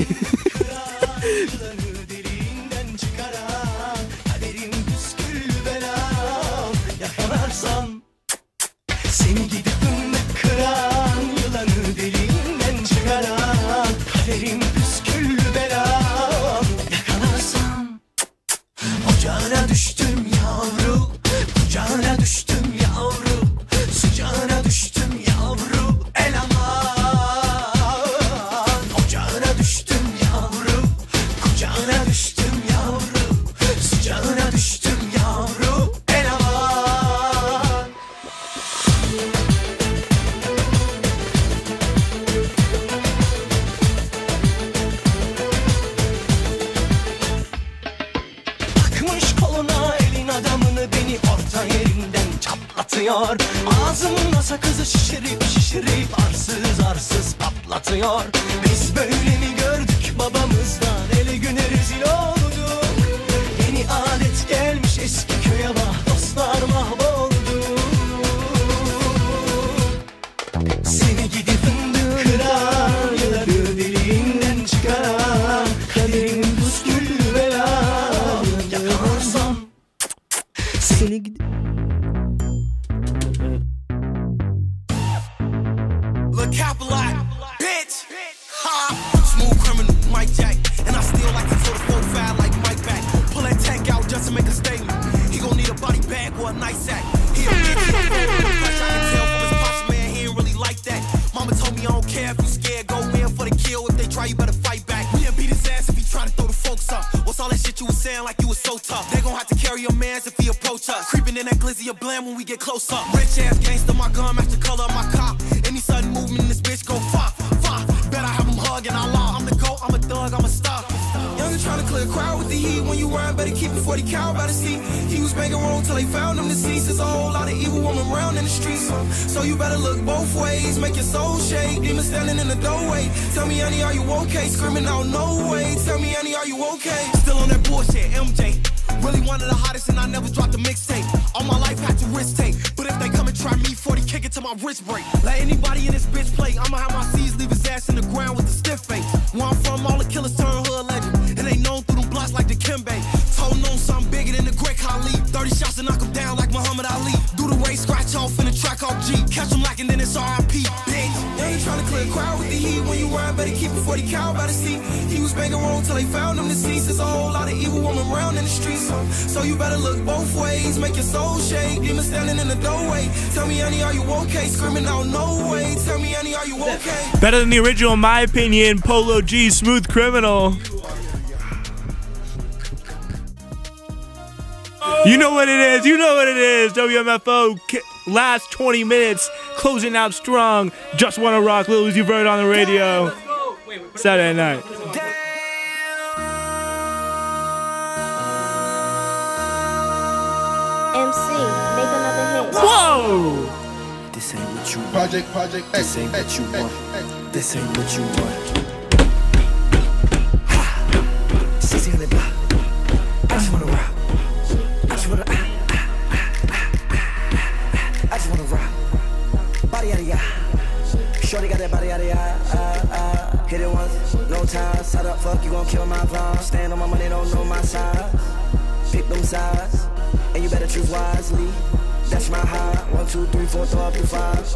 seni gidip fındık kıran, yılanı deliğinden çıkaran, kaderim püsküllü belam. Yakalarsam ocağına düştüm yavru, kucağına düştüm yavru, sıcağına düştüm yavru, el aman. Ocağına düştüm yavru, kucağına düştüm yavru, sıcağına düştüm yavru, el aman. Çaplatıyor. Ağzımda sakızı şişirip arsız arsız patlatıyor. Biz böyle mi gördük babamızdan, ele güne rezil olduk. Yeni adet gelmiş eski köye, vah dostlar mahvoldu. Seni gidi fındık kıran, yılanı deliğinden çıkaran, kaderin püsküllü belam. Yakalarsam seni gidi. Look, Capital, bitch. Ha. Smooth criminal, Mike Jack, and I still like to throw the 4-5 like Mike back. Pull that tank out just to make a statement. He gon' need a body bag or a nice sack. He a bitch. I can tell from his posture, man, he ain't really like that. Mama told me I don't care if you scared, go in for the kill. If they try, you better fight back. We done beat his ass if he try to throw the folks up. What's all that shit you was saying like you was so tough? They gon' have to carry your mans if he approach us. Creeping in that glizzy of blam when we get close up. Rich ass gangster, my gun match the color of my cop. Any sudden movement in this bitch go fop. Bet I have him hugging, I law. I'm the GOAT, I'm a thug, I'm a star. Youngin' tryna clear a crowd with the heat. When you rhyme, better keep it 40 cal by the seat. He was banging wrong till they found him deceased. There's a whole lot of evil woman around in the streets. So you better look both ways, make your soul shake. Demon standing in the doorway. Tell me, honey, are you okay? Screaming out, no way. Tell me, honey, are you okay? Still on that bullshit, MJ. Really one of the hottest and I never dropped a mixtape. All my life had to risk take. But if they come and try me, 40 kick it till my wrist break. Let anybody in this bitch play. I'ma have my C's leave his ass in the ground with a stiff face. Where I'm from, all the killers turn hood legend. And they known through them blocks like the Kimbe. Told known something bigger than the Great Khali. 30 shots to knock him down like Muhammad Ali. Do the race, scratch off in the track off G. Catch him lacking, then it's R.I.P. Bitch, you ain't tryna clear a crowd with the heat. When you 40 cal by the seat. He was banging wrong till they found him deceased. There's a whole lot of evil women around in the streets. So you better look both ways, make your soul shake. Demon standing in the doorway. Tell me, honey, are you okay? Screaming out, no way. Tell me, honey, are you okay? Better than the original, in my opinion. Polo G, Smooth Criminal. You know what it is. You know what it is. WMFO, last 20 minutes, closing out strong. Just Wanna Rock, Lil Uzi Vert on the radio. Saturday night. MC, make another hit. Whoa! This ain't what you want. Project, this ain't what you want. This ain't what you want. I just wanna rock. I just wanna rock. Body out of ya. Shorty got that body out of ya. Hit it once, no time. Side up, fuck, you gon' kill my vibe. Stand on my money, don't know my size. Pick them sides, and you better choose wisely. That's my high. 1, 2, 3, 4, throw up to 5.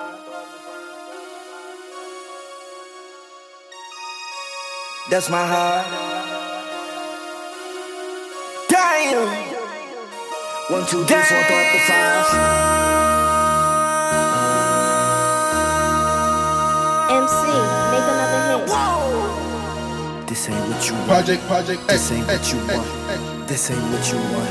That's my high. Damn. 1, 2, 3, 4, throw up to 5. MC, make another hit. This ain't what you want. Project, this ain't what you want. This ain't what you want.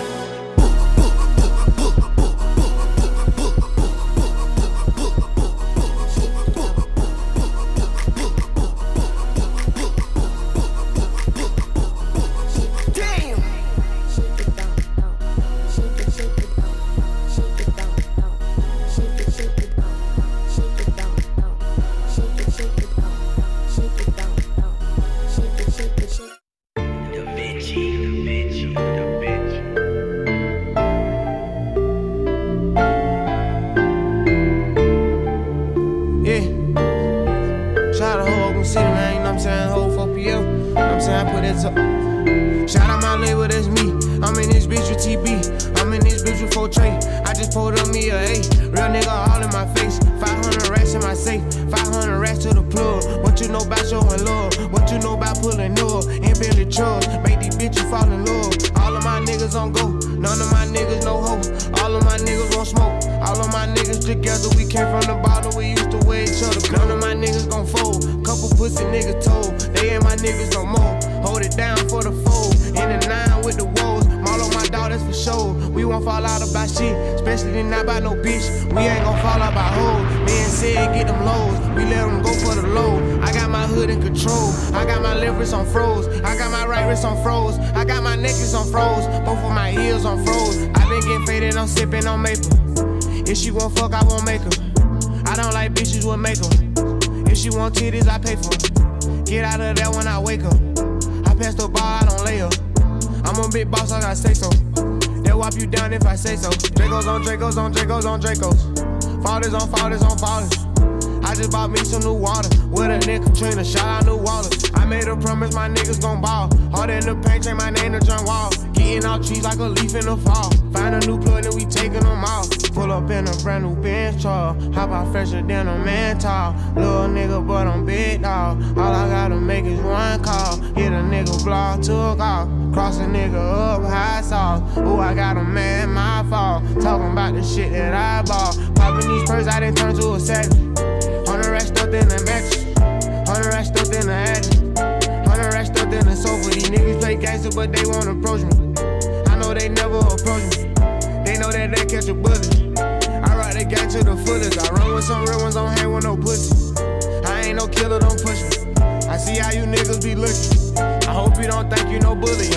Shout out my label, that's me. I'm in this bitch with TB. I'm in this bitch with 4 tray. I just pulled up me a A. Real nigga all in my face. 500 racks in my safe. 500 racks to the plug. What you know about showing love? What you know about pulling up? And Bentley trucks. Make these bitches fall in love. All of my niggas on go. None of my niggas no hope. All of my niggas won't smoke. All of my niggas together. We came from the bottom. We used to wear each other. None of my niggas gon' fold. Couple pussy niggas told. They ain't my niggas no more. Hold it down for the fold. In the 9 with the woes. All of my daughters for sure. We won't fall out about shit. Especially not by no bitch. We ain't gon' fall out by hoes. Man said get them lows. We let them go for the low. I got my hood in control. I got my left wrist on froze. I got my right wrist on froze. I got my necklace on froze. Both of my ears on froze. I been getting faded, I'm sipping on maple. If she won't fuck, I won't make her. I don't like bitches with makeup. If she want titties, I pay for her. Get out of there when I wake up. I pass the ball, I don't lay up. I'm a big boss, I gotta say so. They'll whop you down if I say so. Dracos on Dracos on Dracos on Dracos. Fathers on fathers on fathers. I just bought me some new water. With a nigga Katrina, shout out New Water. I made a promise my niggas gon' ball. Hard in the paint, change my name to John Wall. Getting out trees like a leaf in the fall. Find a new plug and we taking them out. Pull up in a brand new Benz truck. Hop out fresher than a man tall. Little nigga, but I'm big dog. All I gotta make is one call. Hit a nigga block, took off. Cross a nigga up, high sauce. Ooh, I got a man, my fault. Talking about the shit that I bought. Popping these purses, I didn't turn to a savage. 100 racks stuffed in the mattress. 100 racks stuffed in the attic. 100 racks stuffed in the sofa. These niggas play gangster, but they won't approach me. I know they never approach me. They know that they catch a bullet. I ride the gang to the fullest. I run with some real ones, don't hang with no pussy. I ain't no killer, don't push me. I see how you niggas be looking. I hope you don't think you no bully.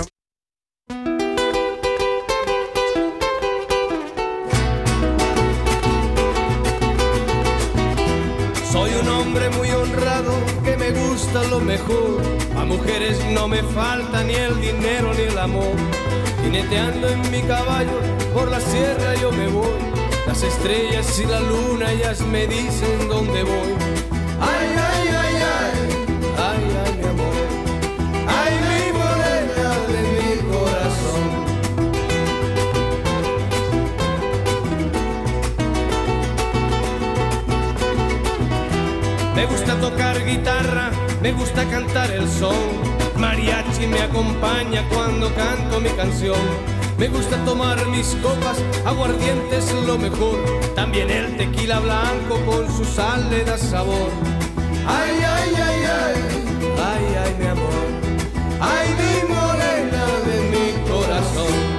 Soy un hombre muy honrado que me gusta lo mejor. A mujeres no me falta ni el dinero ni el amor. Jineteando en mi caballo por la sierra yo me voy. Las estrellas y la luna ellas me dicen dónde voy. Ay, ay, ay, ay, ay, ay, mi amor. Ay, mi morena de mi corazón. Me gusta tocar guitarra me gusta cantar el son. Mariachi me acompaña cuando canto mi canción. Me gusta tomar mis copas, aguardiente es lo mejor. También el tequila blanco con su sal le da sabor. Ay, ay, ay, ay, ay, ay, mi amor. Ay, mi morena de mi corazón.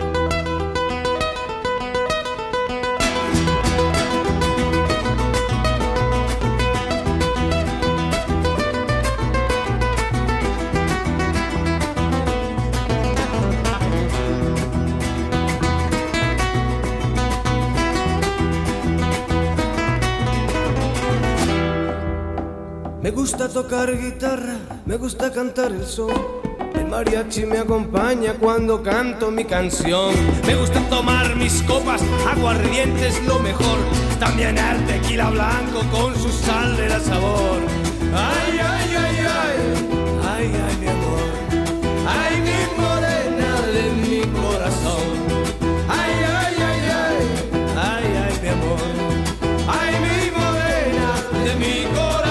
Me gusta tocar guitarra, me gusta cantar el son. El mariachi me acompaña cuando canto mi canción. Me gusta tomar mis copas, aguardiente es lo mejor. También el tequila blanco con su sal le da sabor. Ay, ay, ay, ay, ay, ay, mi amor. Ay, mi morena de mi corazón. Ay, ay, ay, ay, ay, ay, mi amor. Ay, mi morena de mi corazón.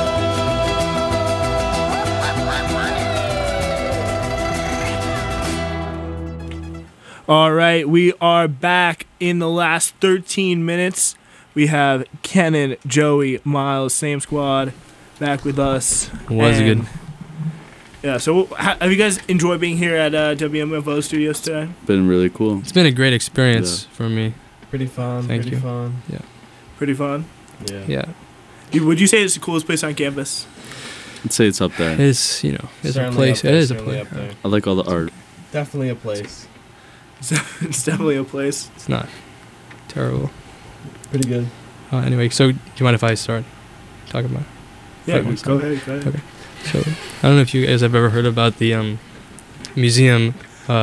All right, we are back in the last 13 minutes. We have Kenan, Joey, Miles, same squad, back with us. Was good. Yeah, so have you guys enjoyed being here at WMFO Studios today? Been really cool. It's been a great experience for me. Pretty fun. Thank pretty you. fun. Yeah. Pretty fun? Yeah. Would you say it's the coolest place on campus? I'd say it's up there. It's, you know, it's a place. It is a place. I like all the art. Definitely a place. It's definitely a place. It's not terrible. Pretty good. Anyway, so do you mind if I start talking about it? Yeah, go ahead. Okay. So I don't know if you guys have ever heard about the museum,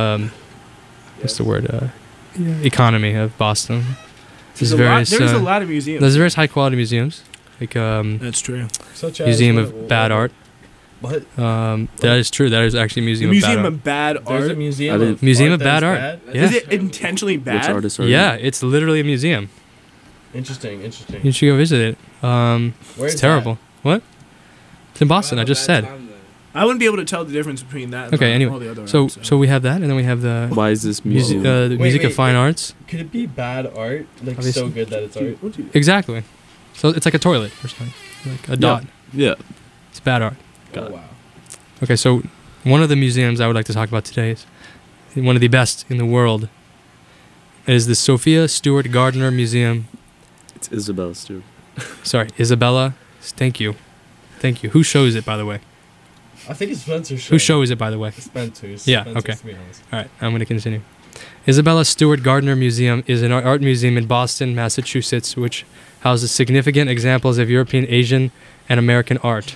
what's the word? Economy of Boston. There's a lot of museums. There's various high quality museums. Like that's true. Such as Museum of Bad Art. What? That is true. That is actually Museum of Bad Art. There's a museum of Bad Art. Yeah. Is it intentionally bad? Which artists are Yeah, it's literally a museum. Interesting. You should go visit it. Where it's is terrible. What? It's in Boston. I just said. I wouldn't be able to tell the difference between that and Okay. all Anyway, the other so arts, so we have that, and then we have the. Why is this museum? The Music of Fine Arts. Could it be bad art? Like Obviously. so good that it's art? Exactly. So it's like a toilet or something, like a dot. Yeah. It's bad art. Got it. Wow. Okay, so one of the museums I would like to talk about today is one of the best in the world. It is the Sophia Stewart Gardner Museum. It's Isabella Stewart. Sorry, Isabella. Thank you. Who shows it, by the way? I think it's Spencer's show. Who shows it, by the way? Spencer's. Yeah, Spencer's, okay. to be honest. All right, I'm going to continue. Isabella Stewart Gardner Museum is an art museum in Boston, Massachusetts, which houses significant examples of European, Asian, and American art.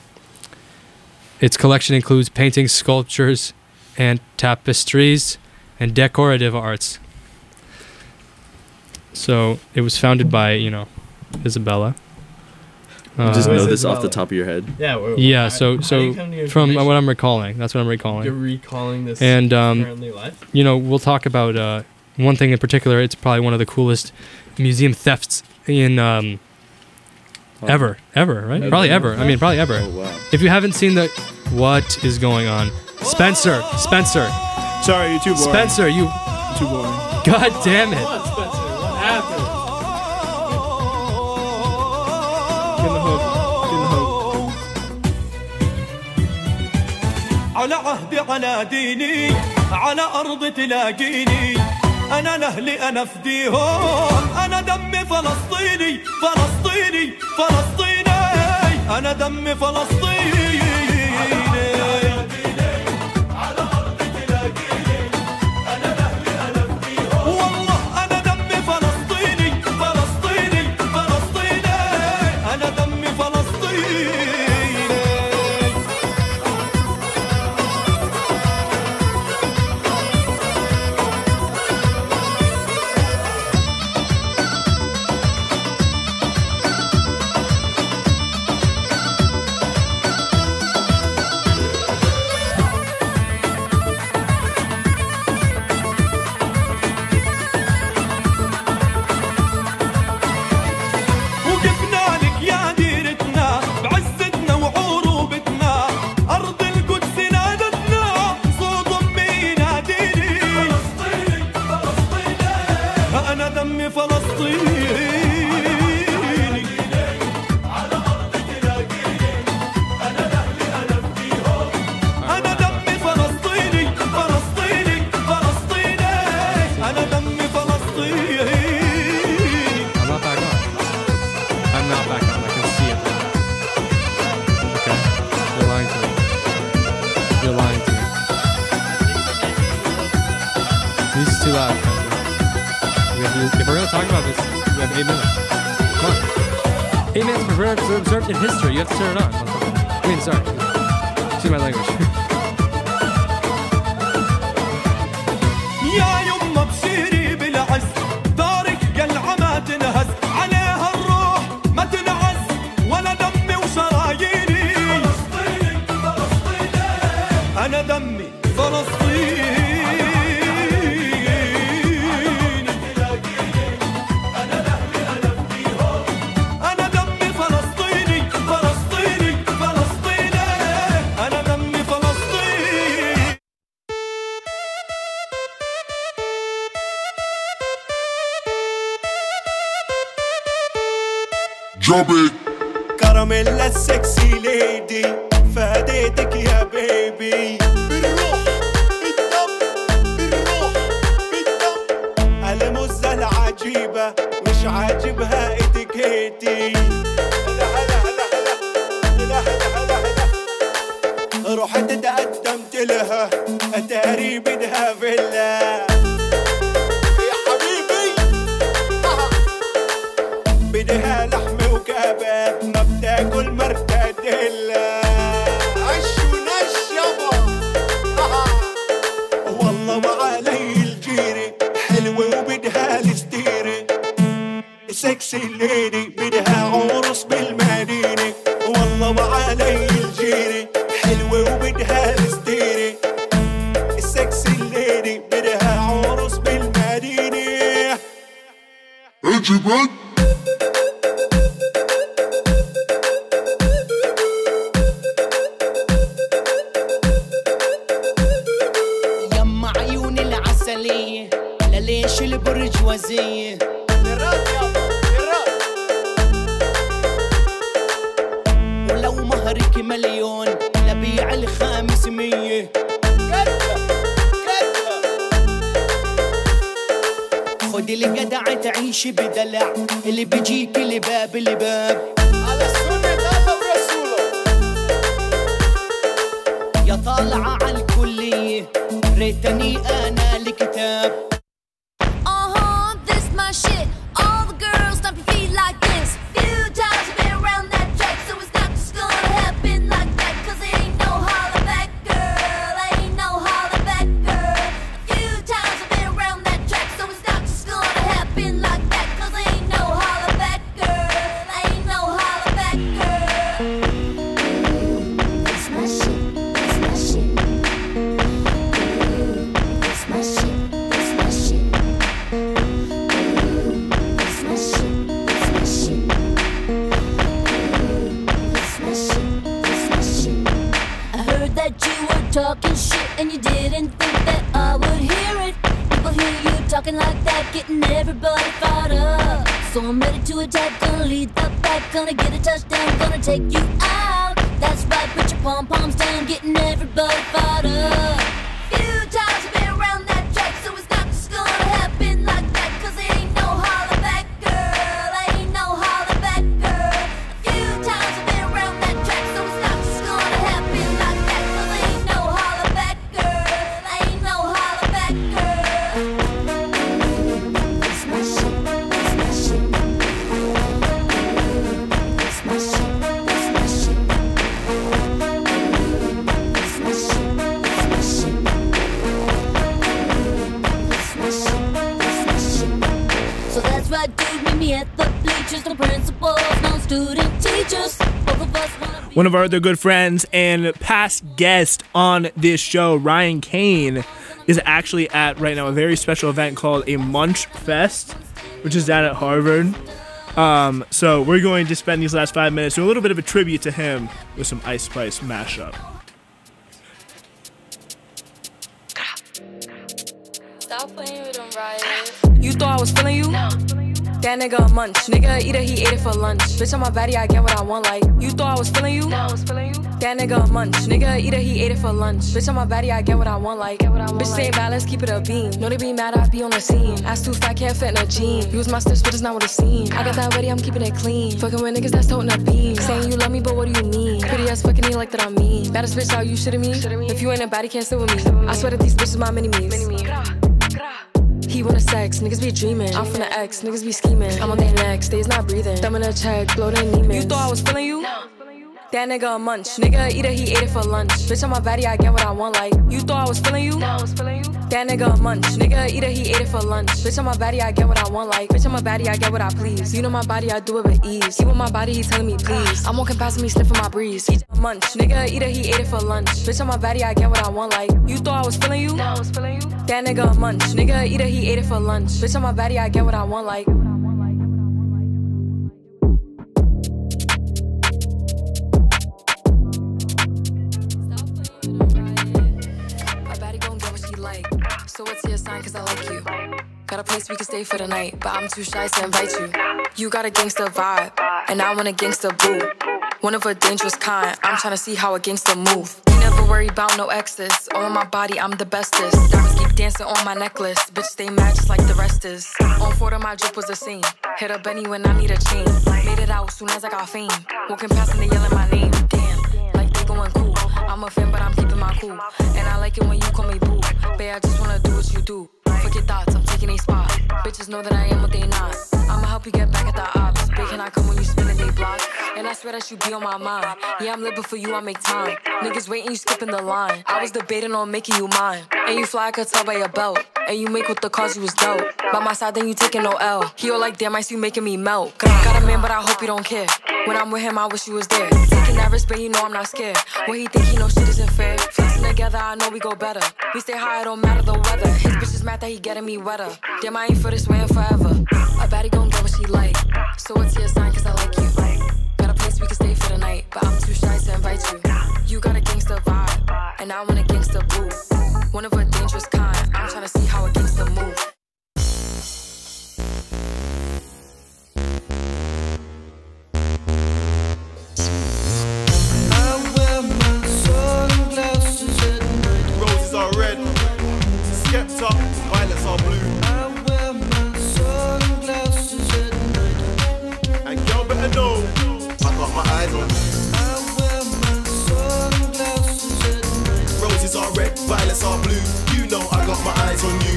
Its collection includes paintings, sculptures, and tapestries, and decorative arts. So it was founded by, Isabella. You just know this off the top of your head? Yeah. Yeah. How So do you come to your from information? what I'm recalling, that's what I'm recalling. You're recalling this and currently live? We'll talk about one thing in particular. It's probably one of the coolest museum thefts in ever, right? Probably ever. I mean, probably ever. Oh, wow. If you haven't seen what is going on? Spencer. Sorry, you're too boring. Spencer, you. Too boring. God damn it. What, Spencer? What happened? Get in the hook. على عهدي على ديني على أرض تلاقيني أنا لأهلي أنا فديهم أنا دمي فلسطيني أنا دمي فلسطيني والله أنا دمي فلسطيني أنا دمي فلسطيني If we're gonna talk about this, we have 8 minutes. Come on. 8 minutes for observed in history. You have to turn it on. I mean, sorry. Excuse my language. يا يما بشيري بالعز دارك قلعة ما تنهز عليها الروح ما تنعز ولا دمي وشراييني فلسطيني فلسطيني أنا دمي فلسطيني أنا دمي ألف فيهم أنا دمي فلسطيني فلسطيني فلسطيني أنا دمي فلسطيني Drop it. كراميلا السكسي ليدي فاديتك يا بيبي بالروح بالدم بالروح بالدم المزة العجيبة مش عاجبها اتيكيتي هلا هلا هلا هلا هلا هلا هلا رحت تقدمت لها اتاري بدها فيلا يا حبيبي بدها لحم وكباب ما بتاكل مرتديلا عش ونش يابا والله ما علي الجيري حلوة وبدها الستيري سكسي ليدي بدها عرس بالمدينة والله ما علي الجيري حلوة وبدها الستيري السكسي ليدي بدها عرس بالمدينة اجبت يما عيون العسلية لليش البرجوازية ولو مهرك مليون لبيع ال500 خدي الجدع تعيشي بدلع اللي بيجيك لباب لباب على سنة الله ورسوله يا طالعة على الكلية ريتني أنا الكتاب This my shit. All the girls stomp your feet like this. Few times I've been around that track, so it's not just gonna happen like that. 'Cause it ain't no holler back, girl. Ain't no holler back, girl. A few times I've been around that track, so it's not just gonna happen like that. 'Cause it ain't no holler back, girl. Ain't no holler back, girl. That's my shit. That's my shit. That's my shit. That's my shit. That you were talking shit and you didn't think that I would hear it. People hear you talking like that, getting everybody fired up. So I'm ready to attack, gonna lead the pack, gonna get a touchdown, gonna take you out. That's right, put your pom-poms down, getting everybody fired up. Few times I've been around that track, so it's not just gonna happen like that. 'Cause it ain't no holler back, girl. Ain't no holler back, girl. A few times I've been around that track, so it's not just gonna happen like that. 'Cause ain't no holler back, girl. Ain't no holler back, girl. That's my shit. That's my shit. That's my shit. That's my shit. That's my shit. That's my shit. That's my shit. That's my shit. So that's right, dude, meet me at the bleachers. No principals, no student teachers. Both of us wanna be. One of our other good friends and past guest on this show, Ryan Kane, is actually at right now a very special event called a Munch Fest, which is down at Harvard. So we're going to spend these last 5 minutes doing a little bit of a tribute to him with some Ice Spice mashup. Stop playing with them, Ryan. You thought I was feeling you? That nigga a munch. Nigga eat it, he ate it for lunch. Bitch, on my body, I get what I want. Like, you thought I was feeling you? That nigga a munch. Nigga eat it, he ate it for lunch. Bitch, on my body, I get what I want. Like, bitch, stay mad, let's keep it a beam. Know they be mad, I be on the scene. Ass too fat, can't fit in a jean. Use my steps, but it's not what it seems. I got that ready, I'm keeping it clean. Fucking with niggas that's toting a beam. Saying you love me, but what do you mean? Pretty ass fucking me like that I'm mean. Baddest bitch, how you shitting me? If you ain't a baddie, can't sit with me. I swear that these bitches my mini-me's. He wanna sex, niggas be dreaming. I'm from the X, niggas be scheming. I'm on their necks, they's not breathing. Thumb in a check, blow their demons. You thought I was feeling you? That nigga a munch. Nigga eat it, he ate it for lunch. Bitch, on my baddie, I get what I want, like. You thought I was feeling you? That nigga a munch. Nigga eat it, he ate it for lunch. Bitch, on my baddie, I get what I want, like. Bitch, on my baddie, I get what I please. You know my body, I do it with ease. He with my body, he telling me please. I'm walking past me, sniffing my breeze. He a munch. Nigga eat it, he ate it for lunch. Bitch, on my baddie, I get what I want, like. You thought I was feeling you? That nigga a munch. Nigga eat it, he ate it for lunch. Bitch, on my baddie, I get what I want, like. So what's your sign, cause I like you. Got a place we can stay for the night, but I'm too shy to invite you. You got a gangster vibe, and I want a gangster boo. One of a dangerous kind, I'm tryna see how a gangster move. You never worry about no exes, all on my body, I'm the bestest. Diamonds keep dancing on my necklace, bitch stay mad just like the rest is. On 4 my drip was the same, hit a Benny when I need a chain. Made it out soon as I got fame, walking past and they yelling my name. Damn, like they going cool. I'm a fan but I'm keeping my cool, and I like it when you call me boo. Babe, I just wanna do what you do. Fuck your thoughts, I'm taking a spot. Bitches know that I am what they not. I'ma help you get back at the ops. Babe, can I come when you spinning they block? And I swear that you be on my mind. Yeah, I'm living for you, I make time. Niggas waiting, you skipping the line. I was debating on making you mine. And you fly, I could tell by your belt. And you make with the cause you was dope. By my side, then you taking no L. He all like, damn, I see you making me melt. Got a man, but I hope you don't care. When I'm with him, I wish you was there. Taking that risk, but you know I'm not scared. When he think he know shit isn't fair. Flexing together, I know we go better. We stay high, it don't matter the weather. His bitch is mad that he getting me wetter. Damn, I ain't for this way and forever. A baddie gon' get what she like. So what's your sign, cause I like you. Got a place we can stay for the night, but I'm too shy to invite you. You got a gangster vibe, and I want a gangster boo. One of a dangerous kind, I'm tryna see how a gangster move. Roses are red, Skepta, violets are blue. And girl better know, I got my eyes on you. Roses are red, violets are blue. You know I got my eyes on you.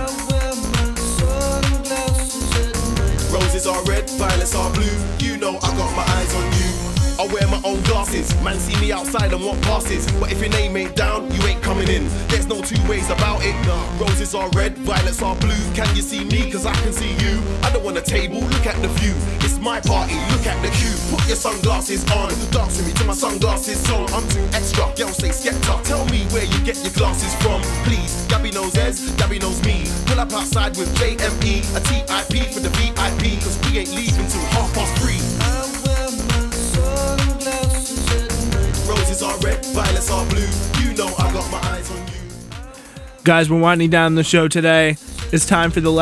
Roses are red, violets are blue. You know I got my eyes on you. I wear my own glasses, man see me outside and want passes. But if your name ain't down, you ain't coming in. There's no two ways about it. Roses are red, violets are blue. Can you see me? Cause I can see you. I don't want a table, look at the view. It's my party, look at the queue. Put your sunglasses on, dance with me to my sunglasses song. I'm too extra, girls say Skepta. Tell me where you get your glasses from, please. Gabby knows Ez, Gabby knows me. Pull up outside with JME, a TIP for the VIP. Cause we ain't leaving till 3:30. Roses are red, violets are blue. You know I got my eyes on you. Guys, we're winding down the show today. It's time for the last